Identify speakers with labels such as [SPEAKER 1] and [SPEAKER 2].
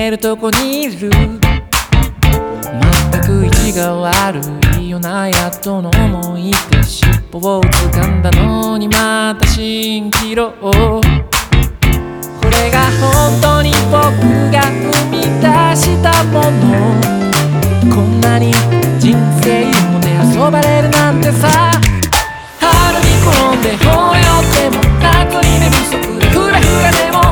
[SPEAKER 1] えるとこにいる。全く位置が悪いよな、やっとの思いで尻尾を掴んだのにまた蜃気楼。これが本当に僕